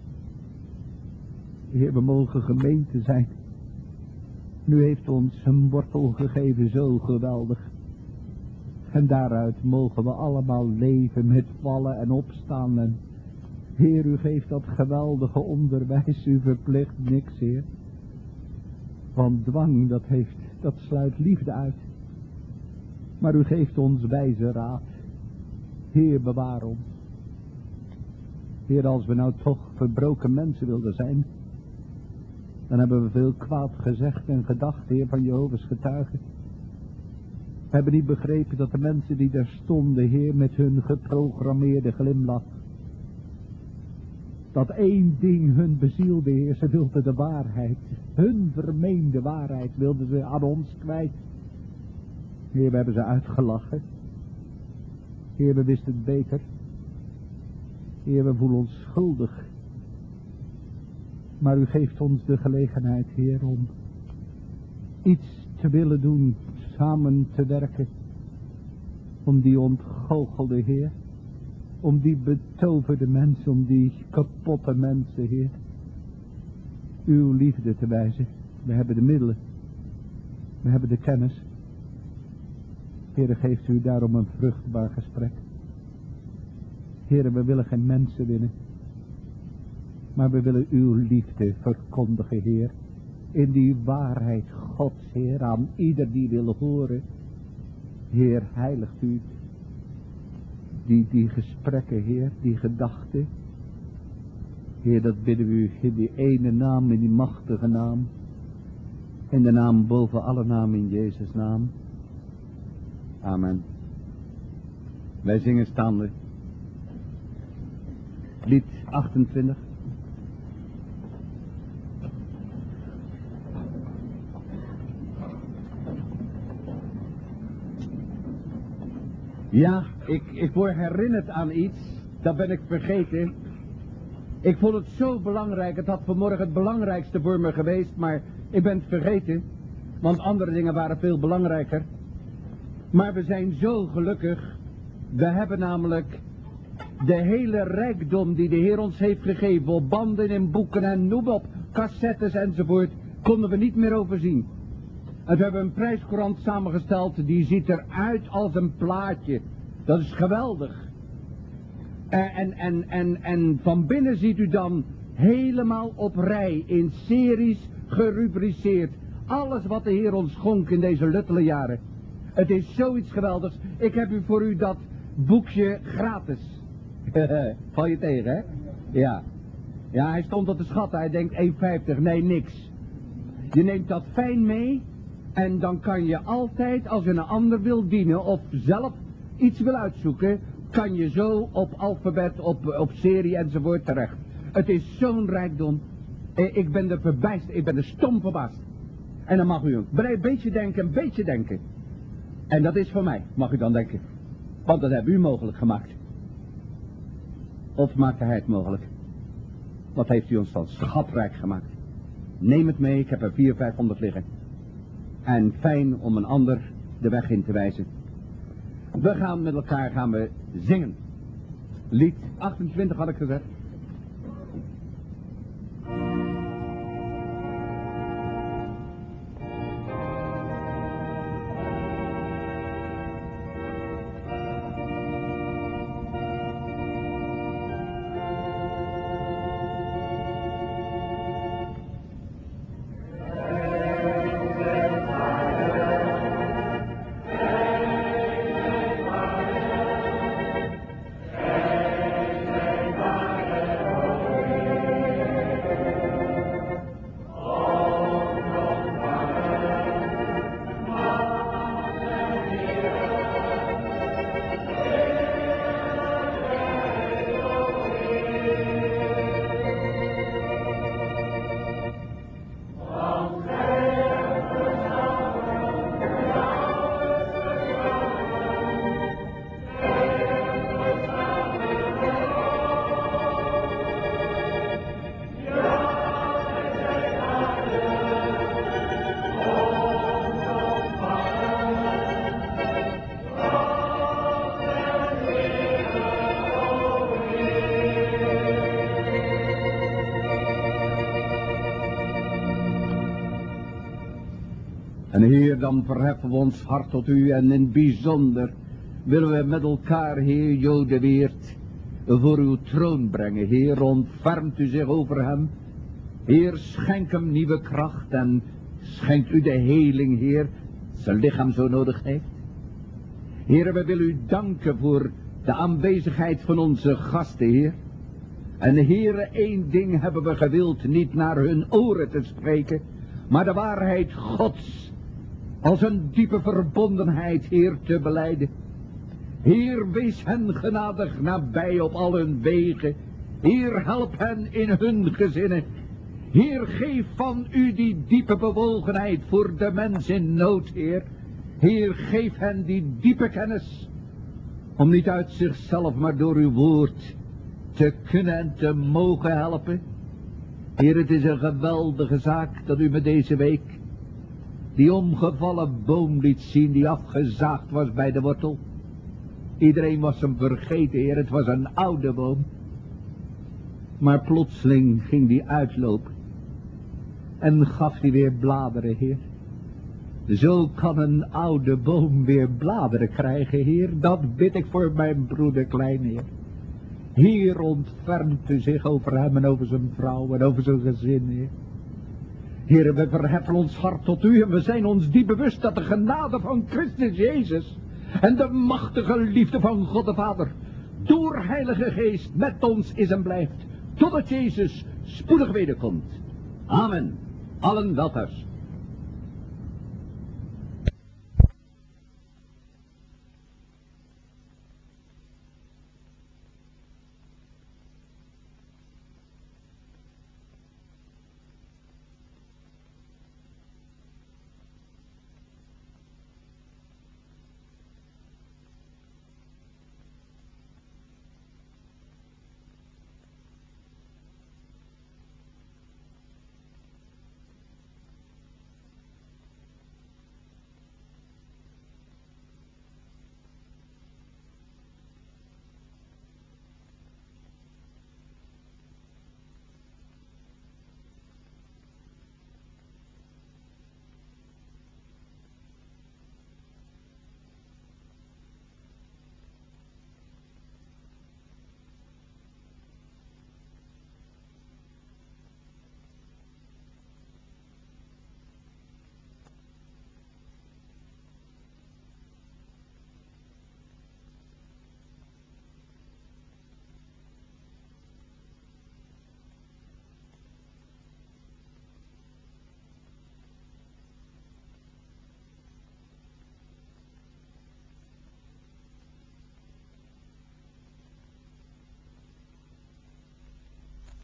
Heer, we mogen gemeente zijn. Nu heeft ons een wortel gegeven, zo geweldig. En daaruit mogen we allemaal leven met vallen en opstaan. En Heer, u geeft dat geweldige onderwijs, u verplicht niks, Heer. Want dwang, dat heeft, dat sluit liefde uit. Maar u geeft ons wijze raad. Heer, bewaar ons. Heer, als we nou toch verbroken mensen wilden zijn, dan hebben we veel kwaad gezegd en gedacht, Heer, van Jehovah's getuigen. We hebben niet begrepen dat de mensen die daar stonden, Heer, met hun geprogrammeerde glimlach, dat één ding hun bezielde, Heer, ze wilden de waarheid. Hun vermeende waarheid wilden ze aan ons kwijt. Heer, we hebben ze uitgelachen. Heer, we wisten het beter. Heer, we voelen ons schuldig. Maar u geeft ons de gelegenheid, Heer, om iets te willen doen, samen te werken. Om die ontgoochelde, Heer. Om die betoverde mensen, om die kapotte mensen, Heer. Uw liefde te wijzen. We hebben de middelen. We hebben de kennis. Heer, geeft u daarom een vruchtbaar gesprek. Heer, we willen geen mensen winnen. Maar we willen uw liefde verkondigen, Heer. In die waarheid Gods, Heer, aan ieder die wil horen. Heer, heiligt u die, die gesprekken, Heer, die gedachten. Heer, dat bidden we u in die ene naam, in die machtige naam. In de naam boven alle naam, in Jezus' naam. Amen. Wij zingen staande. Lied achtentwintig. Ja, ik, ik word herinnerd aan iets. Dat ben ik vergeten. Ik vond het zo belangrijk. Het had vanmorgen het belangrijkste voor me geweest. Maar ik ben het vergeten. Want andere dingen waren veel belangrijker. Maar we zijn zo gelukkig. We hebben namelijk de hele rijkdom die de Heer ons heeft gegeven. Op banden, in boeken en noem op. Cassettes enzovoort. Konden we niet meer overzien. En we hebben een prijscourant samengesteld. Die ziet eruit als een plaatje. Dat is geweldig. En, en, en, en, en van binnen ziet u dan helemaal op rij. In series gerubriceerd. Alles wat de Heer ons schonk in deze luttele jaren. Het is zoiets geweldigs. Ik heb u voor u dat boekje gratis. Val je tegen, hè? Ja. Ja, hij stond op de schat. Hij denkt één vijftig. Nee, niks. Je neemt dat fijn mee. En dan kan je altijd, als je een ander wil dienen of zelf iets wil uitzoeken, kan je zo op alfabet, op, op serie enzovoort terecht. Het is zo'n rijkdom. Ik ben er verbijsterd, ik ben er stom verbaasd. En dan mag u een beetje denken, een beetje denken. En dat is voor mij, mag u dan denken. Want dat hebben u mogelijk gemaakt. Of maakte hij het mogelijk? Wat heeft u ons dan schatrijk gemaakt? Neem het mee, ik heb er vier, vijfhonderd liggen. En fijn om een ander de weg in te wijzen. We gaan met elkaar gaan we zingen. Lied achtentwintig had ik gezegd. En Heer, dan verheffen we ons hart tot u en in het bijzonder willen we met elkaar, Heer Jodeweert, voor uw troon brengen. Heer, ontfermt u zich over hem. Heer, schenk hem nieuwe kracht en schenkt u de heling, Heer, zijn lichaam zo nodig heeft. Heer, we willen u danken voor de aanwezigheid van onze gasten, Heer. En Heer, één ding hebben we gewild, niet naar hun oren te spreken, maar de waarheid Gods als een diepe verbondenheid, Heer, te belijden. Heer, wees hen genadig nabij op al hun wegen. Heer, help hen in hun gezinnen. Heer, geef van u die diepe bewogenheid voor de mens in nood, Heer. Heer, geef hen die diepe kennis, om niet uit zichzelf, maar door uw woord te kunnen en te mogen helpen. Heer, het is een geweldige zaak dat u me deze week die omgevallen boom liet zien, die afgezaagd was bij de wortel. Iedereen was hem vergeten, Heer, het was een oude boom. Maar plotseling ging die uitlopen en gaf die weer bladeren, Heer. Zo kan een oude boom weer bladeren krijgen, Heer. Dat bid ik voor mijn broeder klein, Heer. Heer, ontfermt u zich over hem en over zijn vrouw en over zijn gezin, Heer. Heer, we verheffen ons hart tot u en we zijn ons diep bewust dat de genade van Christus Jezus en de machtige liefde van God de Vader door Heilige Geest met ons is en blijft, totdat Jezus spoedig wederkomt. Amen. Allen wel thuis.